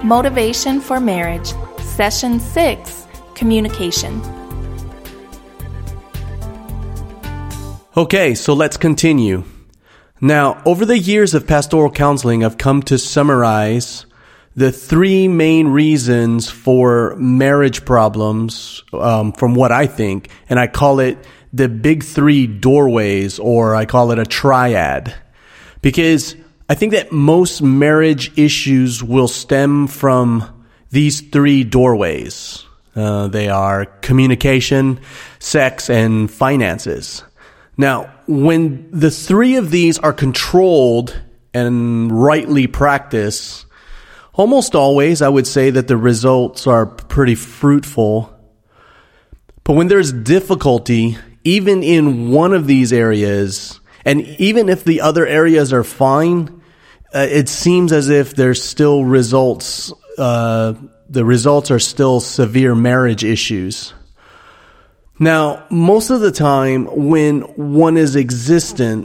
Motivation for Marriage, Session 6, Communication. Okay, so let's continue. Now, over the years of pastoral counseling, I've come to summarize the three main reasons for marriage problems, from what I think, and I call it the big three doorways, or I call it a triad, because I think that most marriage issues will stem from these three doorways. They are communication, sex, and finances. Now, when the three of these are controlled and rightly practiced, almost always I would say that the results are pretty fruitful. But when there's difficulty, even in one of these areas, and even if the other areas are fine, it seems as if there's still results. The results are still severe marriage issues. Now, most of the time when one is existent,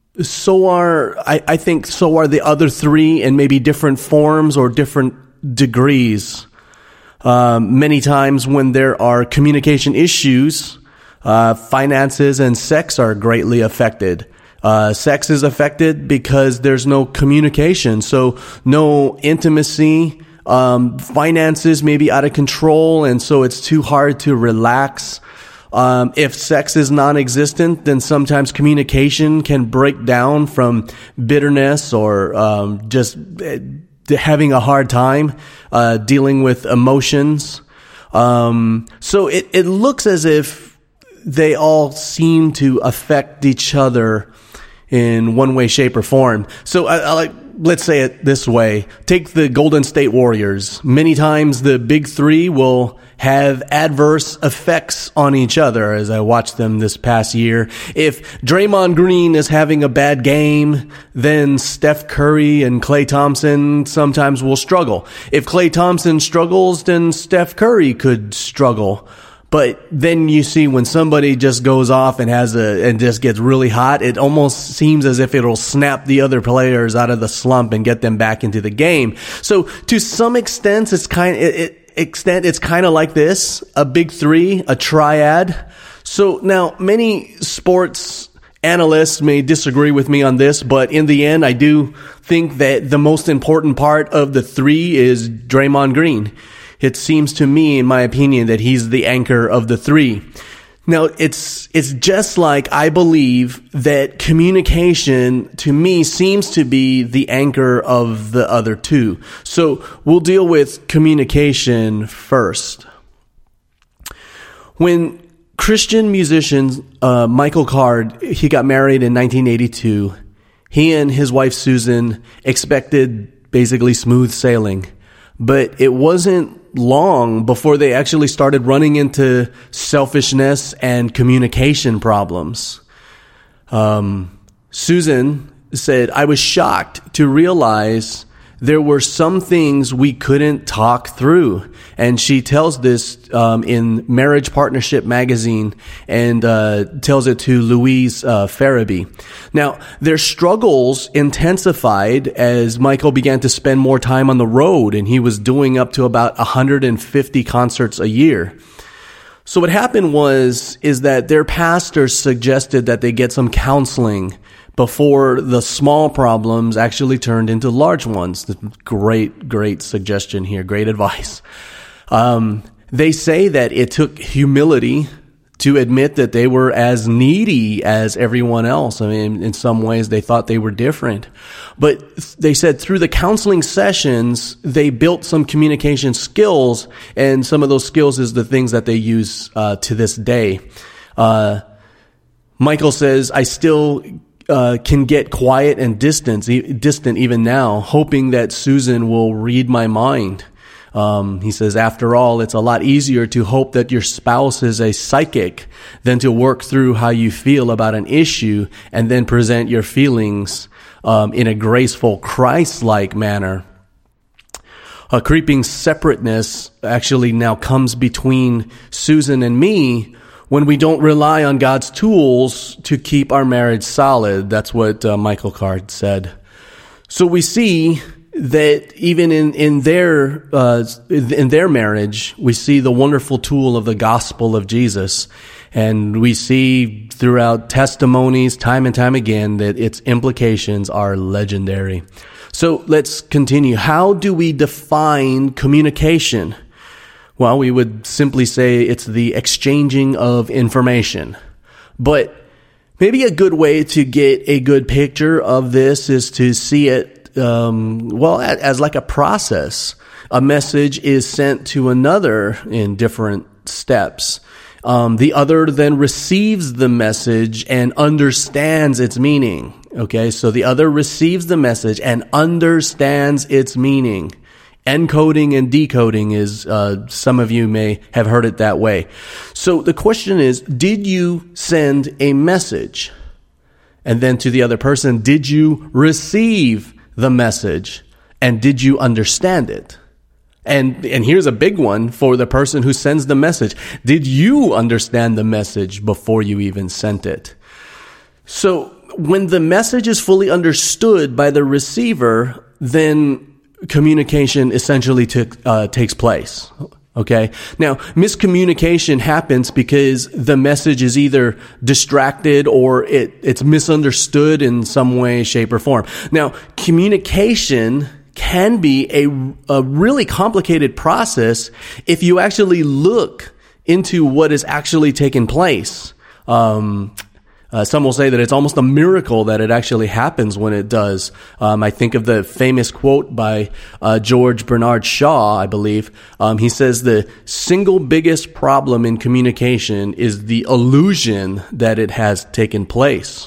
I think so are the other three in maybe different forms or different degrees. Many times when there are communication issues, finances and sex are greatly affected. Sex is affected because there's no communication, so no intimacy. Finances may be out of control, and so it's too hard to relax. If sex is non-existent, then sometimes communication can break down from bitterness or just having a hard time dealing with emotions. So it looks as if they all seem to affect each other in one way, shape, or form. So let's say it this way. Take the Golden State Warriors. Many times the big three will have adverse effects on each other, as I watched them this past year. If Draymond Green is having a bad game, then Steph Curry and Klay Thompson sometimes will struggle. If Klay Thompson struggles, then Steph Curry could struggle. But then you see when somebody just goes off and and just gets really hot, it almost seems as if it'll snap the other players out of the slump and get them back into the game. So to some extent, it's kind of like this, a big three, a triad. So now many sports analysts may disagree with me on this, but in the end, I do think that the most important part of the three is Draymond Green. It seems to me, in my opinion, that he's the anchor of the three. Now, it's just like I believe that communication, to me, seems to be the anchor of the other two. So we'll deal with communication first. When Christian musician Michael Card, he got married in 1982, he and his wife Susan expected basically smooth sailing. But it wasn't long before they actually started running into selfishness and communication problems. Susan said, I was shocked to realize there were some things we couldn't talk through. And she tells this in Marriage Partnership magazine and tells it to Louise Farabee. Now, their struggles intensified as Michael began to spend more time on the road, and he was doing up to about 150 concerts a year. So what happened is that their pastor suggested that they get some counseling before the small problems actually turned into large ones. Great suggestion here. Great advice. They say that it took humility to admit that they were as needy as everyone else. I mean, in some ways they thought they were different. But they said through the counseling sessions, they built some communication skills, and some of those skills is the things that they use to this day. Michael says, I still can get quiet and distant even now, hoping that Susan will read my mind. He says, after all, it's a lot easier to hope that your spouse is a psychic than to work through how you feel about an issue and then present your feelings in a graceful, Christ-like manner. A creeping separateness actually now comes between Susan and me when we don't rely on God's tools to keep our marriage solid. That's what Michael Card said. So we see that even in their marriage, we see the wonderful tool of the gospel of Jesus. And we see throughout testimonies time and time again that its implications are legendary. So let's continue. How do we define communication? Well, we would simply say it's the exchanging of information. But maybe a good way to get a good picture of this is to see it, as like a process. A message is sent to another in different steps. The other then receives the message and understands its meaning. Okay, so the other receives the message and understands its meaning. Encoding and decoding is, some of you may have heard it that way. So the question is, did you send a message? And then to the other person, did you receive the message? And did you understand it? And here's a big one for the person who sends the message. Did you understand the message before you even sent it? So when the message is fully understood by the receiver, then communication essentially takes place. Okay. Now, miscommunication happens because the message is either distracted or it's misunderstood in some way, shape, or form. Now, communication can be a really complicated process if you actually look into what is actually taking place. Some will say that it's almost a miracle that it actually happens when it does. I think of the famous quote by George Bernard Shaw, I believe. He says the single biggest problem in communication is the illusion that it has taken place.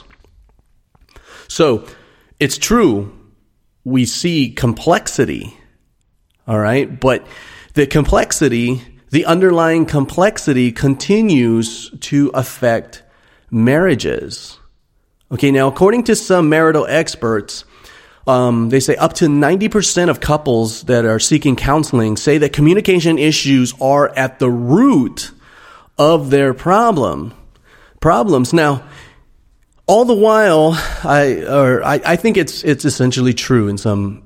So, it's true, we see complexity, all right? But the underlying complexity continues to affect marriages. Okay, now according to some marital experts, they say up to 90% of couples that are seeking counseling say that communication issues are at the root of their problems. Now, all the while, I think it's essentially true in some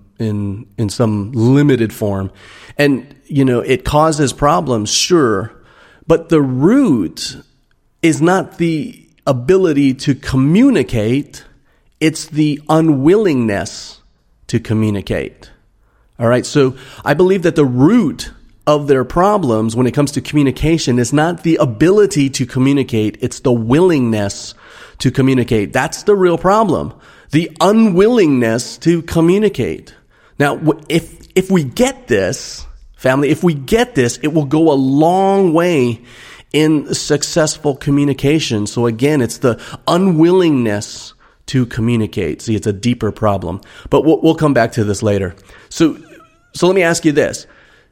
limited form, and it causes problems, sure, but the root is not the ability to communicate, it's the unwillingness to communicate. All right, so I believe that the root of their problems when it comes to communication is not the ability to communicate, it's the willingness to communicate. That's the real problem. The unwillingness to communicate. Now, if we get this, family, if we get this, it will go a long way in successful communication. So again, it's the unwillingness to communicate. See, it's a deeper problem, but we'll come back to this later. So let me ask you this.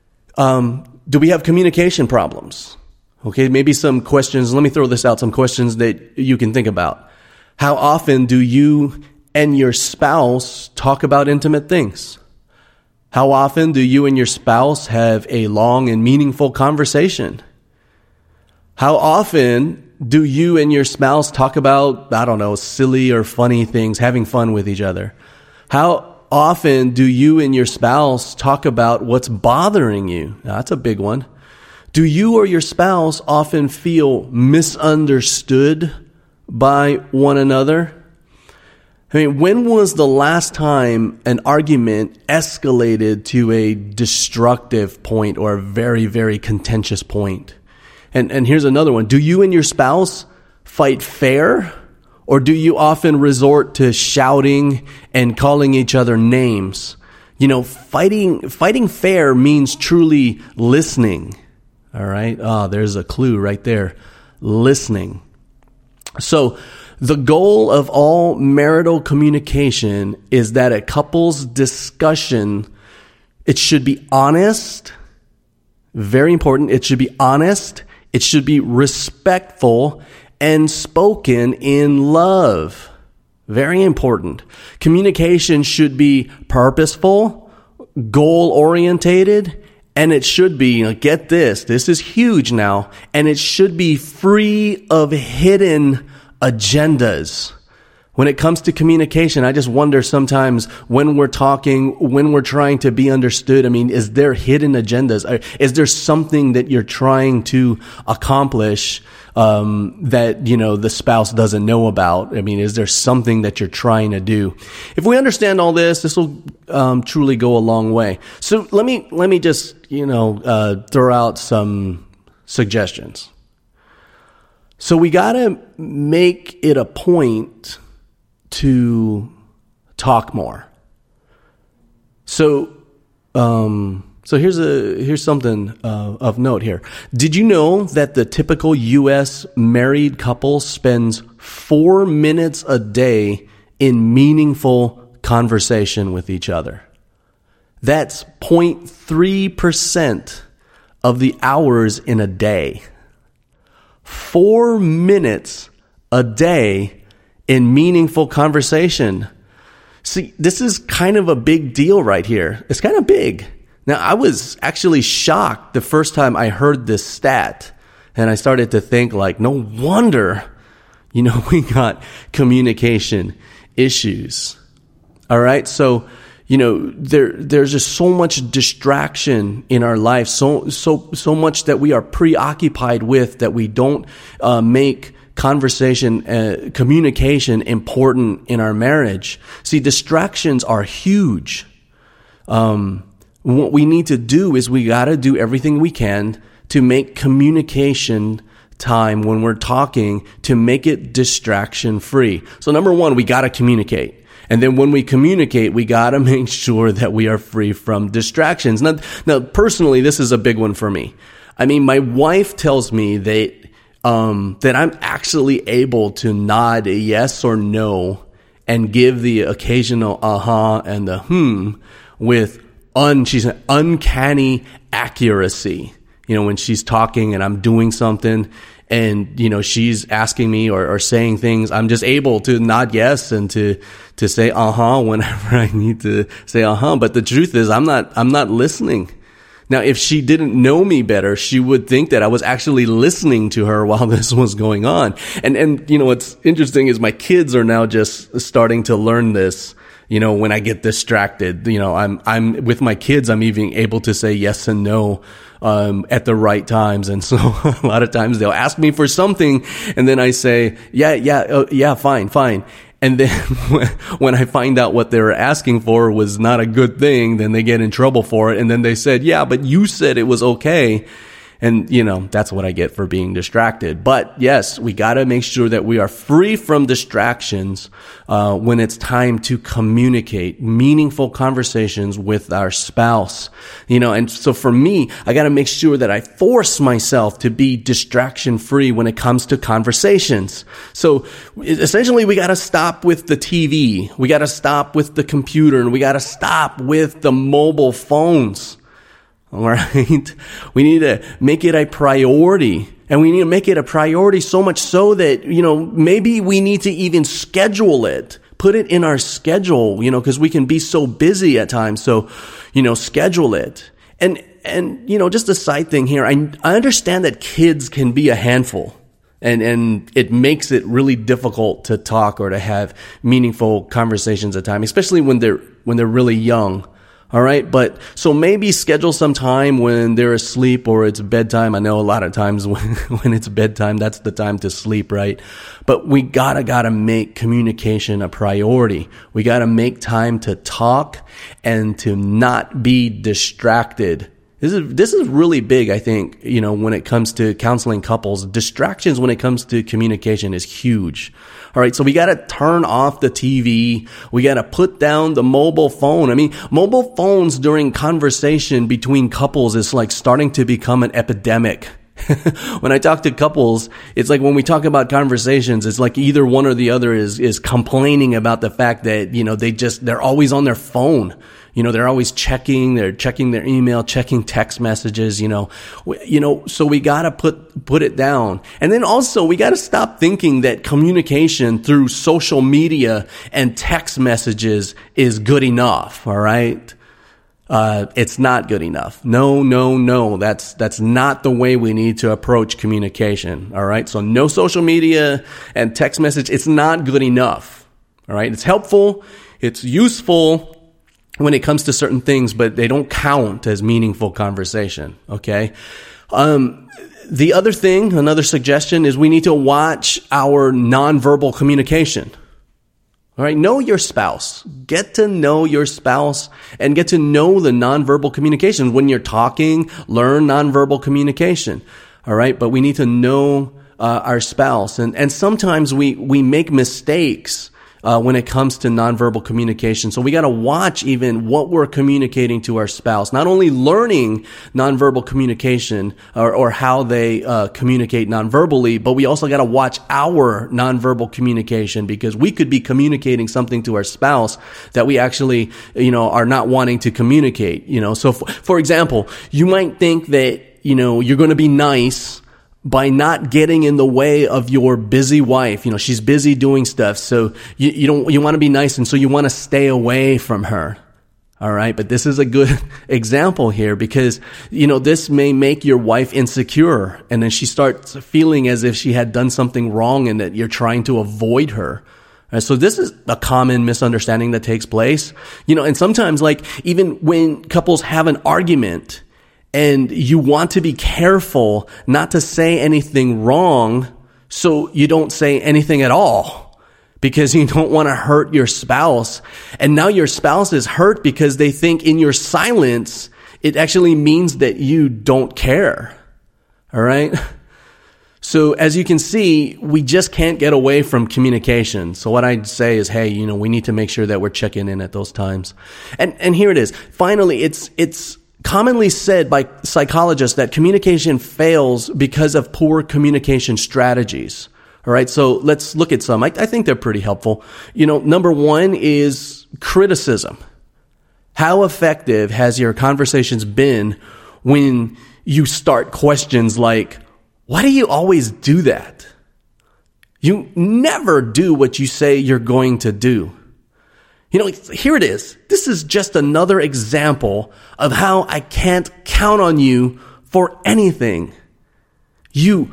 Do we have communication problems? Okay, maybe some questions. Let me throw this out, some questions that you can think about. How often do you and your spouse talk about intimate things? How often do you and your spouse have a long and meaningful conversation? How often do you and your spouse talk about, silly or funny things, having fun with each other? How often do you and your spouse talk about what's bothering you? Now, that's a big one. Do you or your spouse often feel misunderstood by one another? When was the last time an argument escalated to a destructive point or a very, very contentious point? And here's another one. Do you and your spouse fight fair? Or do you often resort to shouting and calling each other names? Fighting fair means truly listening. All right? There's a clue right there. Listening. So, the goal of all marital communication is that a couple's discussion, it should be honest. Very important. It should be honest. It should be respectful and spoken in love. Very important. Communication should be purposeful, goal-orientated, and it should be, get this is huge now, and it should be free of hidden agendas. When it comes to communication, I just wonder sometimes when we're talking, when we're trying to be understood, I mean, is there hidden agendas? Is there something that you're trying to accomplish that, the spouse doesn't know about? I mean, is there something that you're trying to do? If we understand all this will truly go a long way. So let me just, throw out some suggestions. So we got to make it a point to talk more. So here's something of note here. Did you know that the typical U.S. married couple spends 4 minutes a day in meaningful conversation with each other? That's 0.3% of the hours in a day. 4 minutes a day in meaningful conversation. See, this is kind of a big deal right here. It's kind of big. Now, I was actually shocked the first time I heard this stat, and I started to think no wonder, we got communication issues. All right. So, there's just so much distraction in our life, so much that we are preoccupied with that we don't make communication important in our marriage. See, distractions are huge. What we need to do is we got to do everything we can to make communication time when we're talking, to make it distraction free. So number one, we got to communicate. And then when we communicate, we got to make sure that we are free from distractions. Now, personally, this is a big one for me. I mean, my wife tells me that I'm actually able to nod a yes or no and give the occasional uh-huh and the with she's an uncanny accuracy. When she's talking and I'm doing something and, she's asking me or saying things, I'm just able to nod yes and to say uh-huh whenever I need to say uh-huh. But the truth is I'm not listening. Now, if she didn't know me better, she would think that I was actually listening to her while this was going on. And what's interesting is my kids are now just starting to learn this. When I get distracted, I'm with my kids, I'm even able to say yes and no, at the right times. And so a lot of times they'll ask me for something and then I say, yeah, fine. And then when I find out what they were asking for was not a good thing, then they get in trouble for it. And then they said, yeah, but you said it was okay. And, that's what I get for being distracted. But yes, we got to make sure that we are free from distractions when it's time to communicate meaningful conversations with our spouse. And so for me, I got to make sure that I force myself to be distraction free when it comes to conversations. So essentially, we got to stop with the TV. We got to stop with the computer, and we got to stop with the mobile phones. All right. We need to make it a priority, and we need to make it a priority so much so that, maybe we need to even schedule it, put it in our schedule, because we can be so busy at times. So, schedule it. And, just a side thing here. I understand that kids can be a handful, and it makes it really difficult to talk or to have meaningful conversations at times, especially when they're really young. All right. But so maybe schedule some time when they're asleep or it's bedtime. I know a lot of times when it's bedtime, that's the time to sleep, right? But we gotta make communication a priority. We gotta make time to talk and to not be distracted. This is really big, I think, when it comes to counseling couples. Distractions when it comes to communication is huge. All right, so we got to turn off the TV. We got to put down the mobile phone. I mean, mobile phones during conversation between couples is like starting to become an epidemic. When I talk to couples, it's like when we talk about conversations, it's like either one or the other is complaining about the fact that, they're always on their phone. They're always checking their email, checking text messages, so we got to put it down. And then also we got to stop thinking that communication through social media and text messages is good enough. All right. It's not good enough. No. That's not the way we need to approach communication. All right. So no social media and text message. It's not good enough. All right. It's helpful. It's useful when it comes to certain things, but they don't count as meaningful conversation. Okay. The other thing, another suggestion is we need to watch our nonverbal communication. All right. Know your spouse. Get to know your spouse and get to know the nonverbal communication. When you're talking, learn nonverbal communication. All right. But we need to know our spouse. And sometimes we make mistakes when it comes to nonverbal communication. So we got to watch even what we're communicating to our spouse. Not only learning nonverbal communication or how they communicate nonverbally, but we also got to watch our nonverbal communication, because we could be communicating something to our spouse that we actually, are not wanting to communicate. So for example, you might think that, you're going to be nice by not getting in the way of your busy wife. She's busy doing stuff. So you want to be nice. And so you want to stay away from her. All right. But this is a good example here, because, this may make your wife insecure. And then she starts feeling as if she had done something wrong and that you're trying to avoid her. So this is a common misunderstanding that takes place. And sometimes, like, even when couples have an argument, and you want to be careful not to say anything wrong, so you don't say anything at all, because you don't want to hurt your spouse. And now your spouse is hurt because they think in your silence, it actually means that you don't care. All right? So as you can see, we just can't get away from communication. So what I'd say is, hey, we need to make sure that we're checking in at those times. And here it is. Finally, it's commonly said by psychologists that communication fails because of poor communication strategies. All right. So let's look at some. I think they're pretty helpful. Number one is criticism. How effective has your conversations been when you start questions like, why do you always do that? You never do what you say you're going to do. Here it is. This is just another example of how I can't count on you for anything. You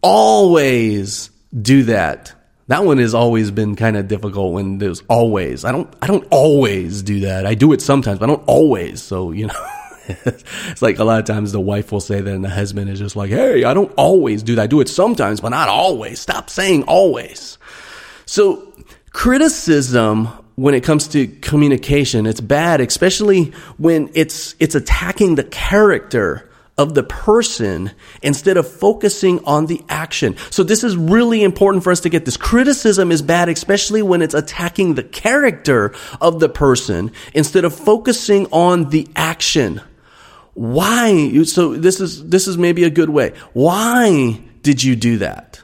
always do that. That one has always been kind of difficult when there's always. I don't always do that. I do it sometimes, but I don't always. So, it's like a lot of times the wife will say that and the husband is just like, hey, I don't always do that. I do it sometimes, but not always. Stop saying always. So criticism, when it comes to communication, it's bad, especially when it's attacking the character of the person instead of focusing on the action. So this is really important for us to get this. Criticism is bad, especially when it's attacking the character of the person instead of focusing on the action. Why? So this is maybe a good way. Why did you do that?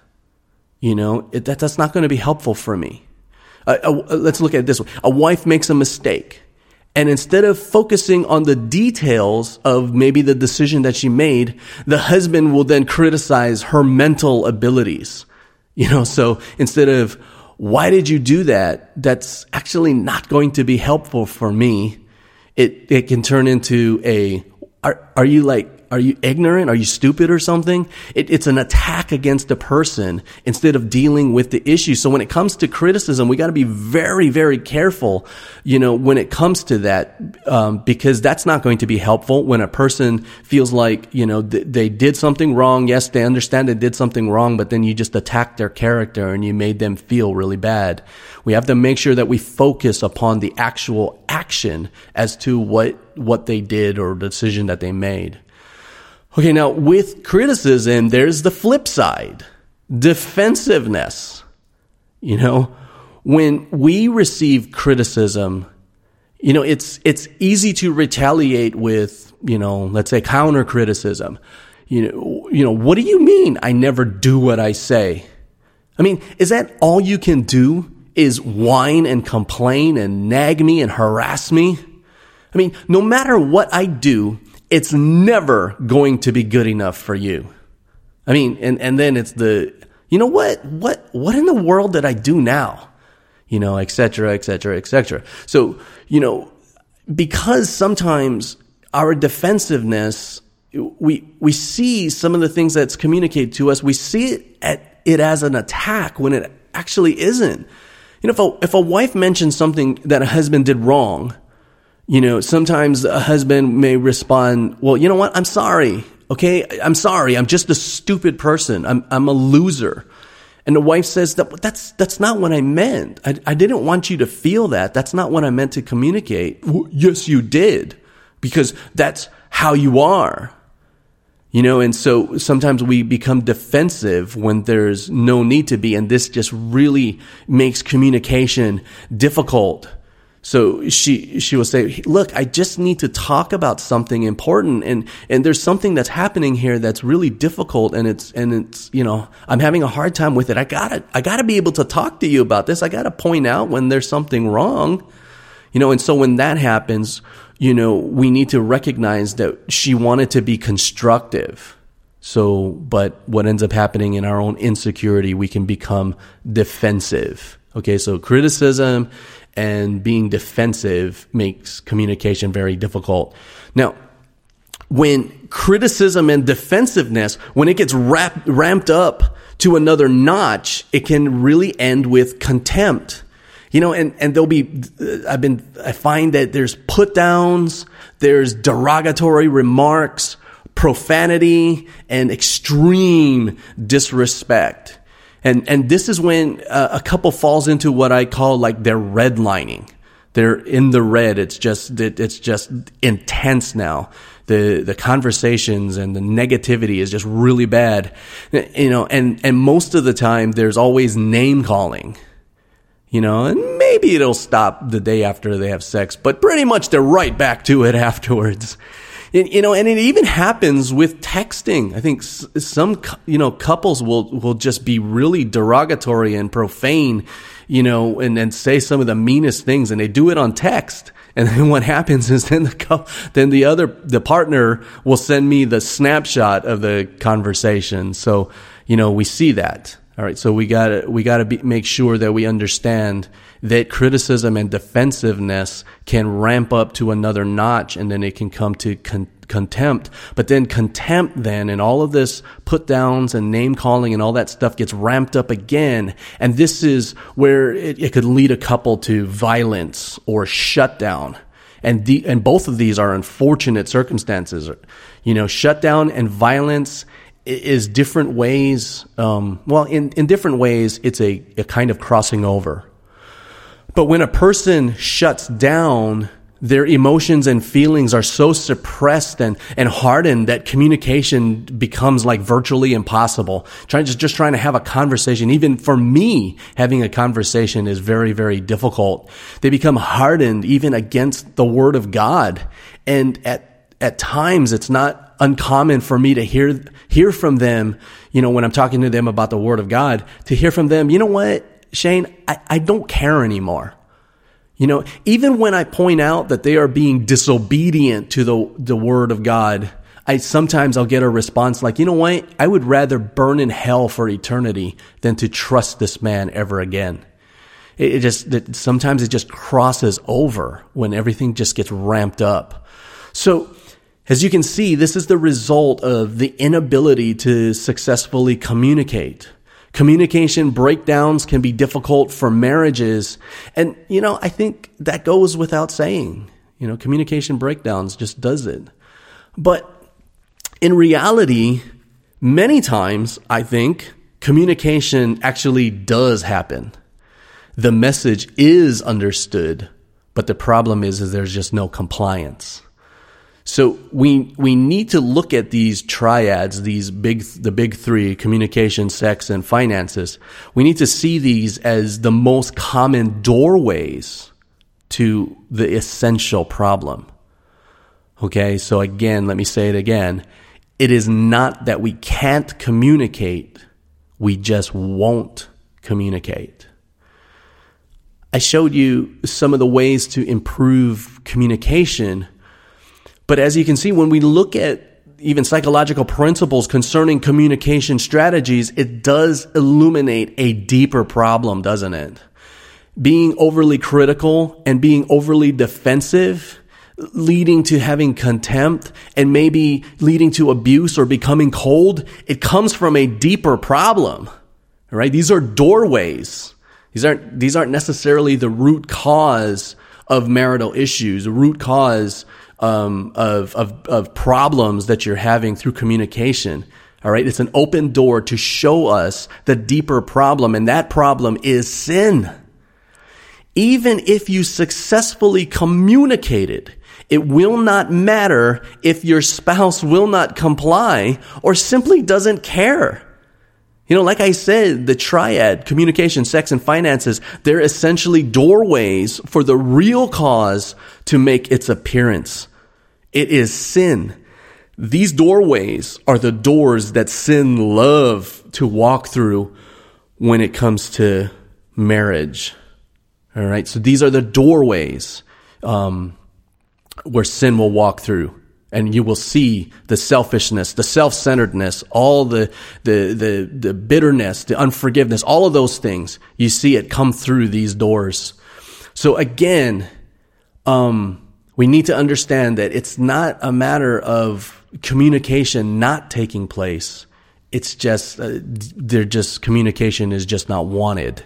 That's not going to be helpful for me. Let's look at it this way. A wife makes a mistake, and instead of focusing on the details of maybe the decision that she made, the husband will then criticize her mental abilities. So instead of, why did you do that? That's actually not going to be helpful for me. It can turn into are you ignorant? Are you stupid or something? It's an attack against a person instead of dealing with the issue. So when it comes to criticism, we got to be very, very careful, when it comes to that, because that's not going to be helpful when a person feels like, they did something wrong. Yes, they understand they did something wrong, but then you just attacked their character and you made them feel really bad. We have to make sure that we focus upon the actual action as to what they did or the decision that they made. Okay, now with criticism, there's the flip side, defensiveness. When we receive criticism, it's easy to retaliate with, let's say counter criticism. What do you mean I never do what I say? I mean, is that all you can do is whine and complain and nag me and harass me? I mean, no matter what I do, it's never going to be good enough for you. I mean, and then it's what in the world did I do now? Et cetera, et cetera, et cetera. So, because sometimes our defensiveness, we see some of the things that's communicated to us, we see it as an attack when it actually isn't. if a wife mentions something that a husband did wrong, sometimes a husband may respond, well, you know what? I'm sorry. Okay. I'm sorry. I'm just a stupid person. I'm a loser. And the wife says that's not what I meant. I didn't want you to feel that. That's not what I meant to communicate. Well, yes, you did, because that's how you are. And so sometimes we become defensive when there's no need to be. And this just really makes communication difficult. So she will say, look, I just need to talk about something important. And there's something that's happening here that's really difficult. And it's, I'm having a hard time with it. I gotta be able to talk to you about this. I gotta point out when there's something wrong. And so when that happens, we need to recognize that she wanted to be constructive. But what ends up happening in our own insecurity, we can become defensive. Okay, so criticism and being defensive makes communication very difficult. Now, when criticism and defensiveness, when it gets ramped up to another notch, it can really end with contempt. And there'll be, I find that there's put downs, there's derogatory remarks, profanity, and extreme disrespect. And this is when a couple falls into what I call like they're redlining. They're in the red. It's just intense now. The conversations and the negativity is just really bad. And most of the time there's always name calling. And maybe it'll stop the day after they have sex, but pretty much they're right back to it afterwards. And it even happens with texting. I think some, couples will just be really derogatory and profane, and say some of the meanest things, and they do it on text. And then what happens is then the partner will send me the snapshot of the conversation. So, we see that. All right, so we gotta make sure that we understand that criticism and defensiveness can ramp up to another notch, and then it can come to contempt. But then contempt, and all of this put downs and name calling and all that stuff gets ramped up again, and this is where it could lead a couple to violence or shutdown. And both of these are unfortunate circumstances. Shutdown and violence is different ways. In different ways, it's a kind of crossing over. But when a person shuts down, their emotions and feelings are so suppressed and hardened that communication becomes like virtually impossible. Just trying to have a conversation, even for me, having a conversation is very, very difficult. They become hardened even against the Word of God. And at times, it's not uncommon for me to hear from them, when I'm talking to them about the Word of God, to hear from them, you know what, Shane, I don't care anymore. Even when I point out that they are being disobedient to the Word of God, sometimes I'll get a response like, you know what, I would rather burn in hell for eternity than to trust this man ever again. Sometimes it just crosses over when everything just gets ramped up. So, as you can see, this is the result of the inability to successfully communicate. Communication breakdowns can be difficult for marriages. And, I think that goes without saying. Communication breakdowns just does it. But in reality, many times, I think, communication actually does happen. The message is understood, but the problem is there's just no compliance. So we need to look at these triads, the big three: communication, sex, and finances. We need to see these as the most common doorways to the essential problem. Okay, so again, let me say it again. It is not that we can't communicate, we just won't communicate. I showed you some of the ways to improve communication. But as you can see, when we look at even psychological principles concerning communication strategies, it does illuminate a deeper problem, doesn't it? Being overly critical and being overly defensive, leading to having contempt and maybe leading to abuse or becoming cold, it comes from a deeper problem, right? These are doorways These aren't necessarily the root cause of marital issues, the root cause of problems that you're having through communication. All right. It's an open door to show us the deeper problem, and that problem is sin. Even if you successfully communicated, it will not matter if your spouse will not comply or simply doesn't care. Like I said, the triad, communication, sex, and finances, they're essentially doorways for the real cause to make its appearance. It is sin. These doorways are the doors that sin loves to walk through when it comes to marriage. All right, so these are the doorways where sin will walk through, and you will see the selfishness, the self-centeredness, all the bitterness, the unforgiveness, all of those things. You see it come through these doors. So again, we need to understand that it's not a matter of communication not taking place. It's just communication is just not wanted.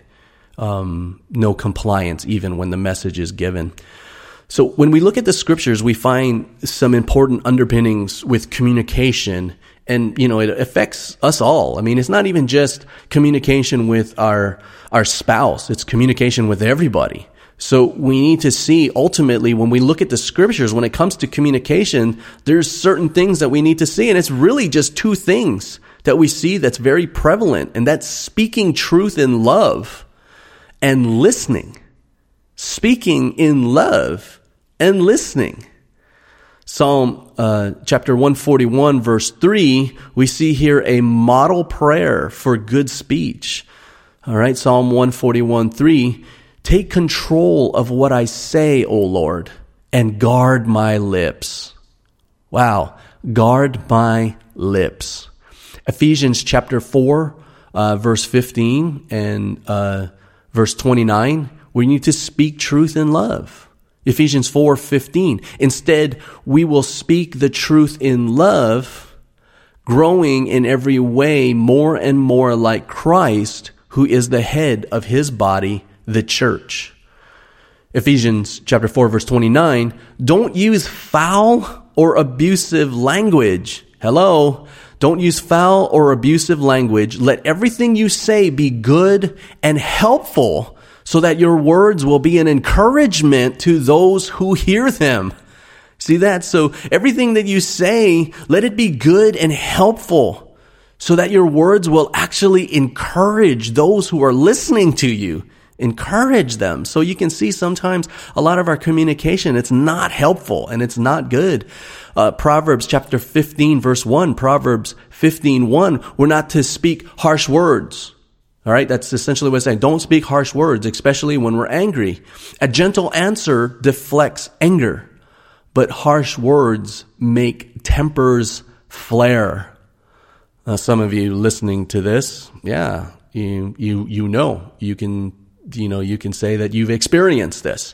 No compliance even when the message is given. So when we look at the scriptures, we find some important underpinnings with communication, and it affects us all. I mean, it's not even just communication with our spouse, it's communication with everybody. So we need to see, ultimately, when we look at the scriptures, when it comes to communication, there's certain things that we need to see. And it's really just two things that we see that's very prevalent. And that's speaking truth in love and listening. Speaking in love and listening. Psalm chapter 141, verse 3, we see here a model prayer for good speech. All right, Psalm 141, 3. Take control of what I say, O Lord, and guard my lips. Wow, guard my lips. Ephesians chapter 4, verse 15 and verse 29, we need to speak truth in love. Ephesians 4:15. Instead, we will speak the truth in love, growing in every way more and more like Christ, who is the head of his body, the church. Ephesians chapter 4, verse 29, don't use foul or abusive language. Hello. Don't use foul or abusive language. Let everything you say be good and helpful, so that your words will be an encouragement to those who hear them. See that? So everything that you say, let it be good and helpful, so that your words will actually encourage those who are listening to you. Encourage them. So you can see sometimes a lot of our communication, it's not helpful and it's not good. Proverbs chapter 15, verse 1, Proverbs 15:1, we're not to speak harsh words. All right, that's essentially what it's saying. Don't speak harsh words, especially when we're angry. A gentle answer deflects anger, but harsh words make tempers flare. Now, some of you listening to this, yeah, you know, you can say that you've experienced this.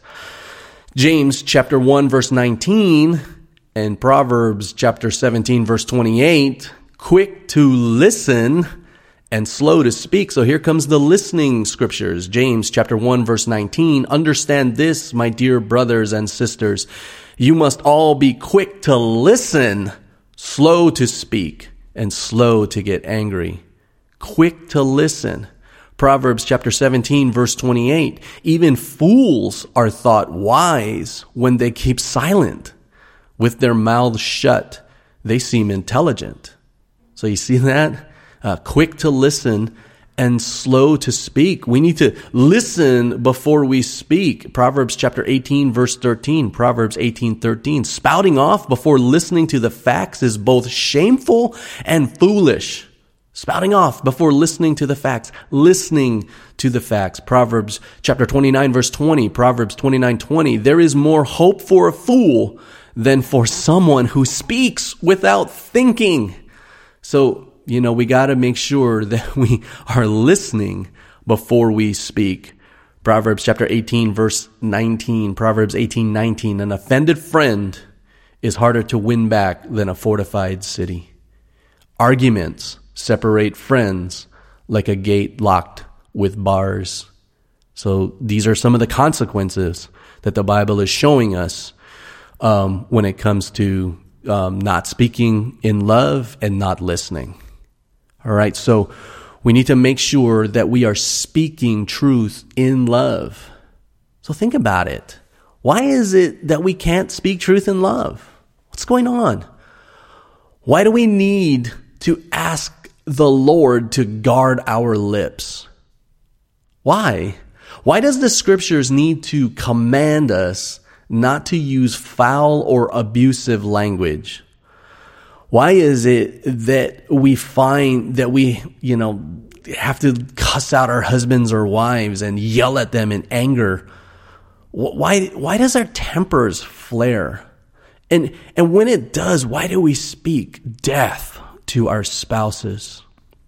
James chapter 1, verse 19, and Proverbs chapter 17, verse 28, quick to listen and slow to speak. So here comes the listening scriptures. James chapter 1, verse 19. Understand this, my dear brothers and sisters. You must all be quick to listen, slow to speak, and slow to get angry. Quick to listen. Proverbs chapter 17, verse 28. Even fools are thought wise when they keep silent. With their mouths shut, they seem intelligent. So you see that? Quick to listen and slow to speak. We need to listen before we speak. Proverbs chapter 18, verse 13. Proverbs 18:13. Spouting off before listening to the facts is both shameful and foolish. Spouting off before listening to the facts. Listening to the facts. Proverbs chapter 29, verse 20. Proverbs 29:20. There is more hope for a fool than for someone who speaks without thinking. So, we got to make sure that we are listening before we speak. Proverbs chapter 18, verse 19. Proverbs 18:19. An offended friend is harder to win back than a fortified city. Arguments separate friends like a gate locked with bars. So these are some of the consequences that the Bible is showing us when it comes to not speaking in love and not listening. All right, so we need to make sure that we are speaking truth in love. So think about it. Why is it that we can't speak truth in love? What's going on? Why do we need to ask the Lord to guard our lips? Why? Why does the scriptures need to command us not to use foul or abusive language? Why is it that we find that we, have to cuss out our husbands or wives and yell at them in anger? Why does our tempers flare? And when it does, why do we speak death to our spouses?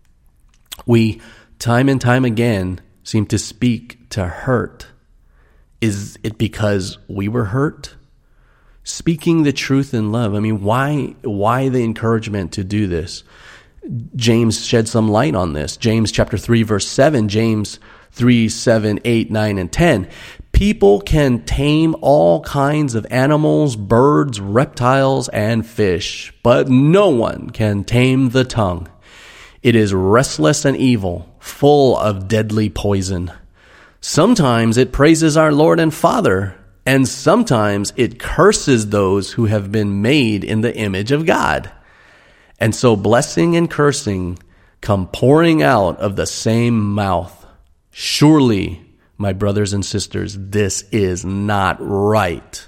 We, time and time again, seem to speak to hurt. Is it because we were hurt? Speaking the truth in love. I mean, why the encouragement to do this? James shed some light on this. James chapter 3, verse 7, James 3, 7, 8, 9, and 10. People can tame all kinds of animals, birds, reptiles, and fish, but no one can tame the tongue. It is restless and evil, full of deadly poison. Sometimes it praises our Lord and Father, and sometimes it curses those who have been made in the image of God. And so blessing and cursing come pouring out of the same mouth. Surely, my brothers and sisters, this is not right.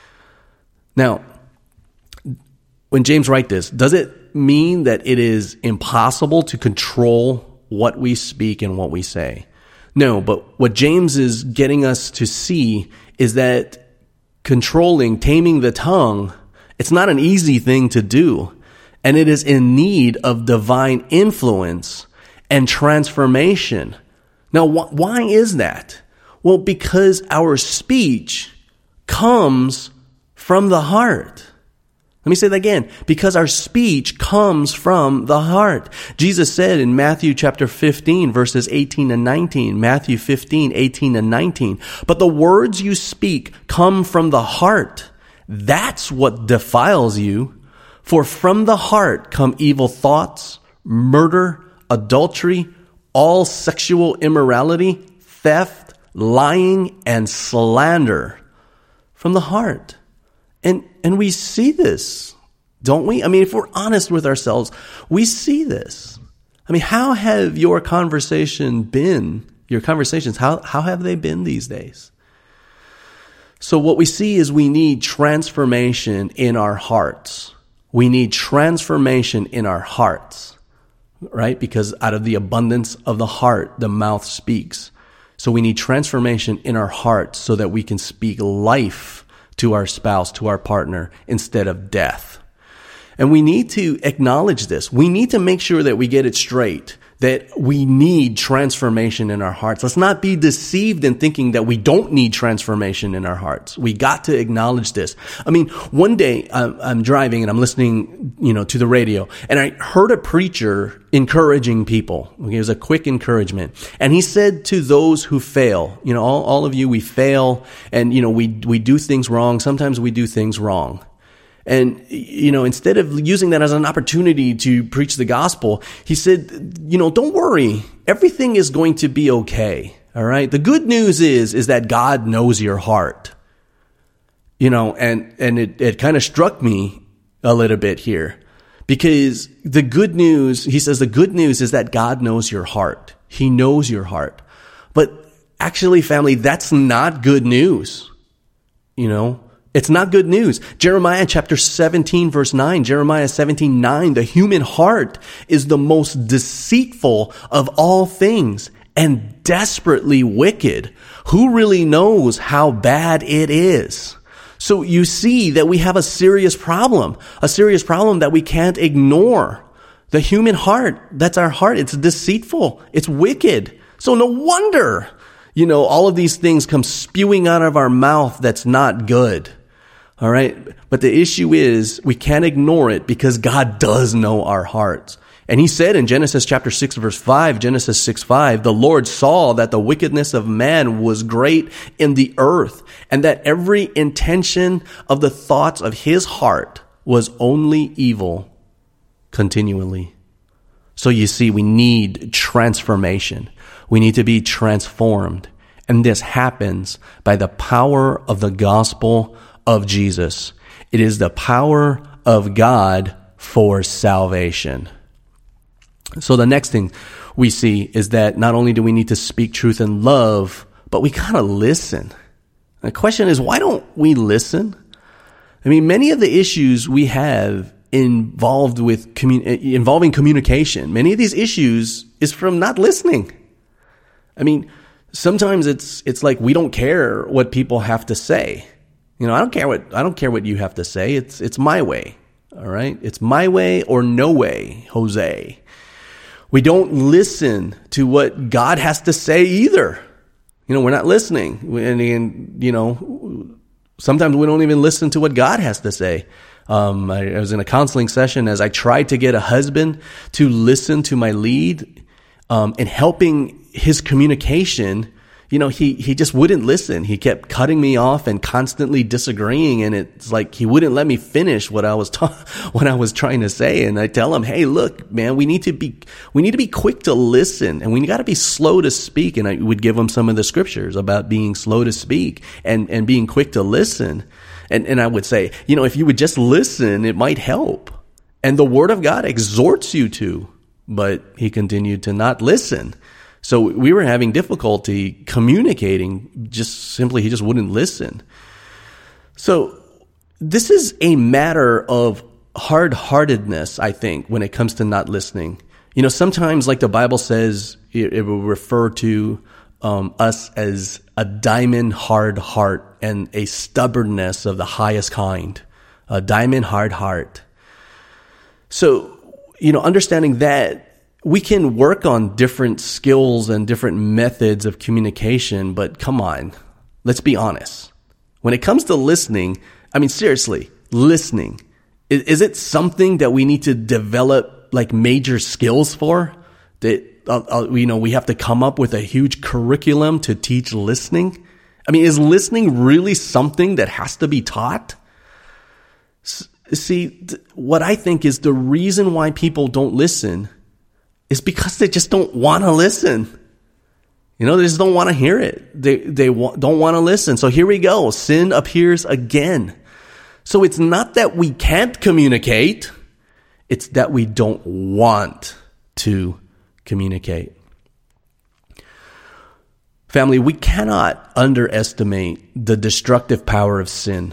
Now, when James writes this, does it mean that it is impossible to control what we speak and what we say? No, but what James is getting us to see is that taming the tongue, it's not an easy thing to do. And it is in need of divine influence and transformation. Now, why is that? Well, because our speech comes from the heart. Let me say that again. Because our speech comes from the heart. Jesus said in Matthew chapter 15, verses 18 and 19, Matthew 15, 18 and 19, but the words you speak come from the heart. That's what defiles you. For from the heart come evil thoughts, murder, adultery, all sexual immorality, theft, lying, and slander. From the heart. And we see this, don't we? I mean, if we're honest with ourselves, we see this. I mean, how have your conversations, how have they been these days? So what we see is we need transformation in our hearts. We need transformation in our hearts, right? Because out of the abundance of the heart, the mouth speaks. So we need transformation in our hearts so that we can speak life to our spouse, to our partner, instead of death. And we need to acknowledge this. We need to make sure that we get it straight, that we need transformation in our hearts. Let's not be deceived in thinking that we don't need transformation in our hearts. We got to acknowledge this. I mean, one day I'm driving and I'm listening, to the radio, and I heard a preacher encouraging people. It was a quick encouragement. And he said to those who fail, all of you, we fail, and, we do things wrong. Sometimes we do things wrong. And, instead of using that as an opportunity to preach the gospel, he said, don't worry. Everything is going to be okay. All right. The good news is that God knows your heart. And it kind of struck me a little bit here, because the good news, he says, the good news is that God knows your heart. He knows your heart. But actually, family, that's not good news. It's not good news. Jeremiah chapter 17, verse 9, Jeremiah 17:9, the human heart is the most deceitful of all things and desperately wicked. Who really knows how bad it is? So you see that we have a serious problem that we can't ignore. The human heart, that's our heart. It's deceitful. It's wicked. So no wonder, all of these things come spewing out of our mouth that's not good. All right. But the issue is we can't ignore it because God does know our hearts. And he said in Genesis chapter 6, verse 5, Genesis 6:5, the Lord saw that the wickedness of man was great in the earth, and that every intention of the thoughts of his heart was only evil continually. So you see, we need transformation. We need to be transformed. And this happens by the power of the gospel of Jesus. It is the power of God for salvation. So the next thing we see is that not only do we need to speak truth in love, but we gotta listen. The question is, why don't we listen? I mean, many of the issues we have involving communication, many of these issues is from not listening. I mean, sometimes it's like we don't care what people have to say. I don't care what you have to say. It's my way. All right? It's my way or no way, Jose. We don't listen to what God has to say either. We're not listening. And sometimes we don't even listen to what God has to say. I was in a counseling session as I tried to get a husband to listen to my lead, in helping his communication. He just wouldn't listen. He kept cutting me off and constantly disagreeing. And it's like he wouldn't let me finish what I was trying to say. And I tell him, hey, look, man, we need to be quick to listen, and we got to be slow to speak. And I would give him some of the scriptures about being slow to speak and being quick to listen. And I would say, if you would just listen, it might help. And the word of God exhorts you to, but he continued to not listen. So we were having difficulty communicating. He just wouldn't listen. So this is a matter of hard-heartedness, I think, when it comes to not listening. Sometimes, like the Bible says, it will refer to us as a diamond hard heart and a stubbornness of the highest kind. A diamond hard heart. So, understanding that, we can work on different skills and different methods of communication, but come on, let's be honest. When it comes to listening, seriously, listening, is it something that we need to develop like major skills for? That, we have to come up with a huge curriculum to teach listening? Is listening really something that has to be taught? See, what I think is the reason why people don't listen is because they just don't want to listen. They just don't want to hear it. They don't want to listen. So here we go. Sin appears again. So it's not that we can't communicate. It's that we don't want to communicate. Family, we cannot underestimate the destructive power of sin.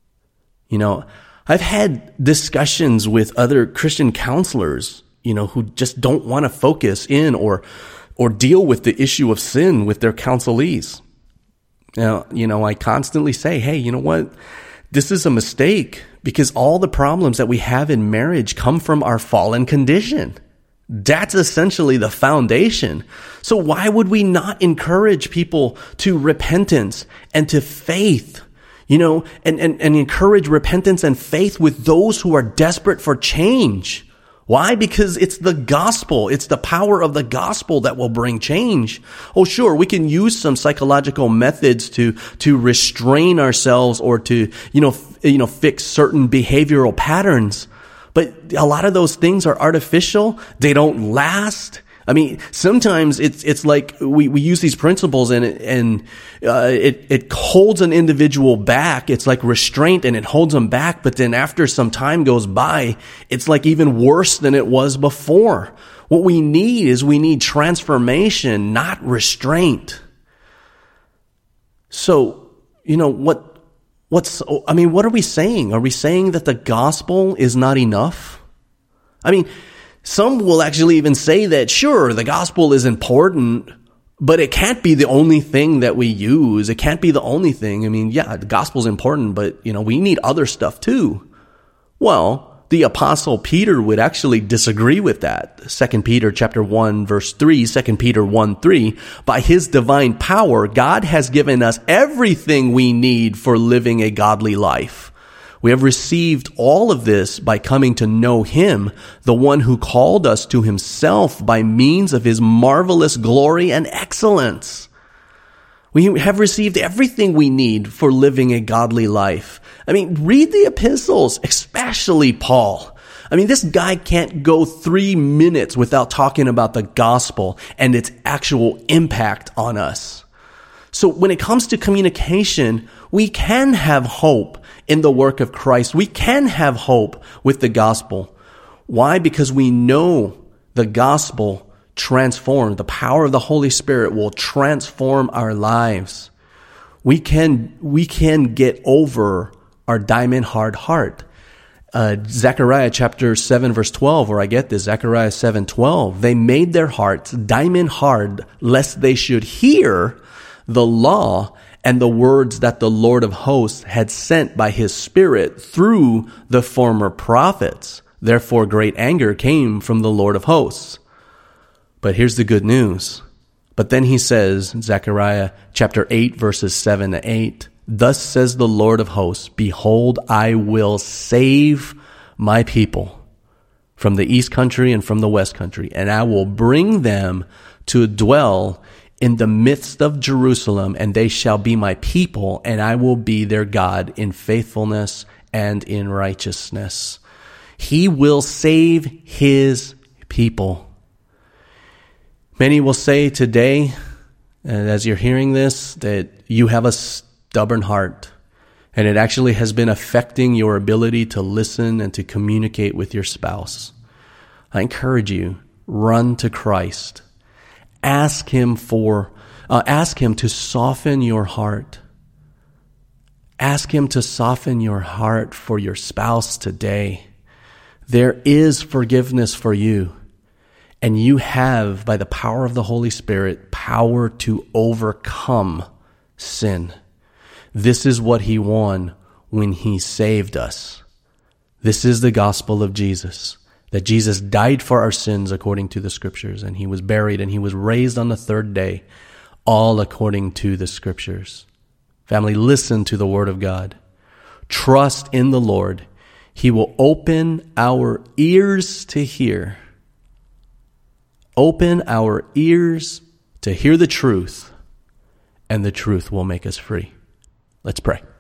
I've had discussions with other Christian counselors who just don't want to focus in or deal with the issue of sin with their counselees. Now, I constantly say, hey, you know what? This is a mistake because all the problems that we have in marriage come from our fallen condition. That's essentially the foundation. So why would we not encourage people to repentance and to faith? And encourage repentance and faith with those who are desperate for change. Why? Because it's the gospel. It's the power of the gospel that will bring change. Oh, sure, we can use some psychological methods to restrain ourselves or to, fix certain behavioral patterns. But a lot of those things are artificial. They don't last. Sometimes it's like we use these principles and it holds an individual back. It's like restraint and it holds them back. But then after some time goes by, it's like even worse than it was before. What we need transformation, not restraint. So, what are we saying? Are we saying that the gospel is not enough? Some will actually even say that, sure, the gospel is important, but it can't be the only thing that we use. It can't be the only thing. The gospel is important, but, we need other stuff too. Well, the apostle Peter would actually disagree with that. 2 Peter chapter 1, verse 3, 2 Peter 1:3, by his divine power, God has given us everything we need for living a godly life. We have received all of this by coming to know him, the one who called us to himself by means of his marvelous glory and excellence. We have received everything we need for living a godly life. I mean, read the epistles, especially Paul. I mean, this guy can't go 3 minutes without talking about the gospel and its actual impact on us. So when it comes to communication, we can have hope in the work of Christ. We can have hope with the gospel. Why? Because we know the gospel transforms. The power of the Holy Spirit will transform our lives. We can get over our diamond hard heart. Zechariah chapter 7 verse 12, where I get this, Zechariah 7:12, they made their hearts diamond hard lest they should hear the law and the words that the Lord of hosts had sent by his Spirit through the former prophets. Therefore great anger came from the Lord of hosts. But here's the good news. But then he says, Zechariah chapter 8 verses 7 to 8, thus says the Lord of hosts, behold, I will save my people from the east country and from the west country, and I will bring them to dwell in the midst of Jerusalem, and they shall be my people, and I will be their God in faithfulness and in righteousness. He will save his people. Many will say today, and as you're hearing this, that you have a stubborn heart, and it actually has been affecting your ability to listen and to communicate with your spouse. I encourage you, run to Christ. Ask him to soften your heart. Ask him to soften your heart for your spouse today. There is forgiveness for you. And you have, by the power of the Holy Spirit, power to overcome sin. This is what he won when he saved us. This is the gospel of Jesus. That Jesus died for our sins according to the scriptures, and he was buried, and he was raised on the third day, all according to the scriptures. Family, listen to the word of God. Trust in the Lord. He will open our ears to hear. Open our ears to hear the truth, and the truth will make us free. Let's pray.